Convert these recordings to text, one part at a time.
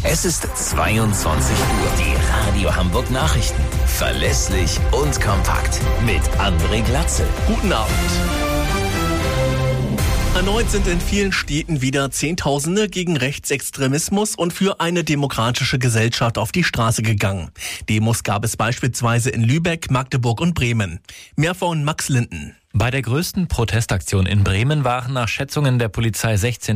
Es ist 22 Uhr. Die Radio Hamburg Nachrichten. Verlässlich und kompakt. Mit André Glatzel. Guten Abend. Erneut sind in vielen Städten wieder Zehntausende gegen Rechtsextremismus und für eine demokratische Gesellschaft auf die Straße gegangen. Demos gab es beispielsweise in Lübeck, Magdeburg und Bremen. Mehr von Max Linden. Bei der größten Protestaktion in Bremen waren nach Schätzungen der Polizei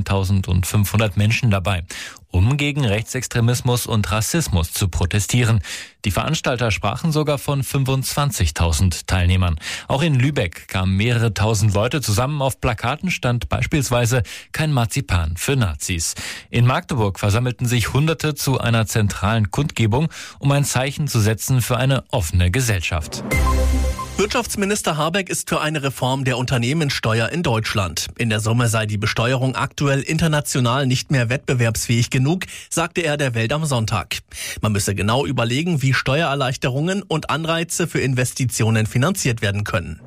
16.500 Menschen dabei, um gegen Rechtsextremismus und Rassismus zu protestieren. Die Veranstalter sprachen sogar von 25.000 Teilnehmern. Auch in Lübeck kamen mehrere tausend Leute zusammen. Auf Plakaten stand beispielsweise kein Marzipan für Nazis. In Magdeburg versammelten sich Hunderte zu einer zentralen Kundgebung, um ein Zeichen zu setzen für eine offene Gesellschaft. Wirtschaftsminister Habeck ist für eine Reform der Unternehmenssteuer in Deutschland. In der Summe sei die Besteuerung aktuell international nicht mehr wettbewerbsfähig genug, sagte er der Welt am Sonntag. Man müsse genau überlegen, wie Steuererleichterungen und Anreize für Investitionen finanziert werden können.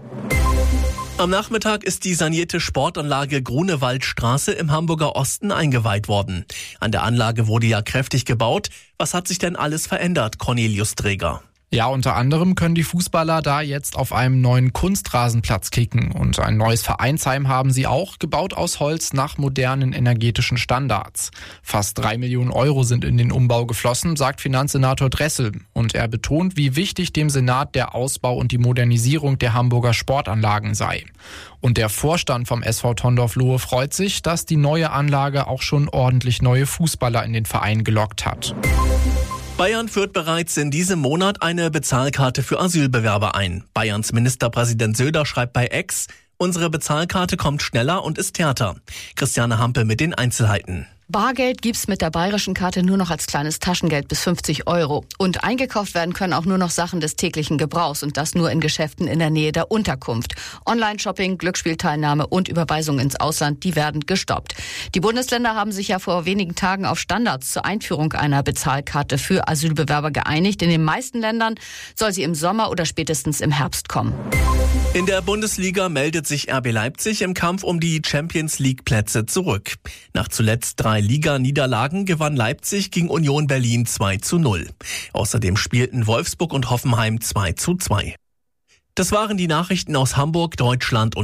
Am Nachmittag ist die sanierte Sportanlage Grunewaldstraße im Hamburger Osten eingeweiht worden. An der Anlage wurde ja kräftig gebaut. Was hat sich denn alles verändert, Cornelius Träger? Ja, unter anderem können die Fußballer da jetzt auf einem neuen Kunstrasenplatz kicken. Und ein neues Vereinsheim haben sie auch, gebaut aus Holz nach modernen energetischen Standards. Fast 3 Millionen Euro sind in den Umbau geflossen, sagt Finanzsenator Dressel. Und er betont, wie wichtig dem Senat der Ausbau und die Modernisierung der Hamburger Sportanlagen sei. Und der Vorstand vom SV Tondorf-Lohe freut sich, dass die neue Anlage auch schon ordentlich neue Fußballer in den Verein gelockt hat. Bayern führt bereits in diesem Monat eine Bezahlkarte für Asylbewerber ein. Bayerns Ministerpräsident Söder schreibt bei X: Unsere Bezahlkarte kommt schneller und ist härter. Christiane Hampe mit den Einzelheiten. Bargeld gibt's mit der bayerischen Karte nur noch als kleines Taschengeld bis 50 Euro. Und eingekauft werden können auch nur noch Sachen des täglichen Gebrauchs und das nur in Geschäften in der Nähe der Unterkunft. Online-Shopping, Glücksspielteilnahme und Überweisung ins Ausland, die werden gestoppt. Die Bundesländer haben sich ja vor wenigen Tagen auf Standards zur Einführung einer Bezahlkarte für Asylbewerber geeinigt. In den meisten Ländern soll sie im Sommer oder spätestens im Herbst kommen. In der Bundesliga meldet sich RB Leipzig im Kampf um die Champions-League-Plätze zurück. Nach zuletzt 3 Liga-Niederlagen gewann Leipzig gegen Union Berlin 2:0. Außerdem spielten Wolfsburg und Hoffenheim 2:2. Das waren die Nachrichten aus Hamburg, Deutschland und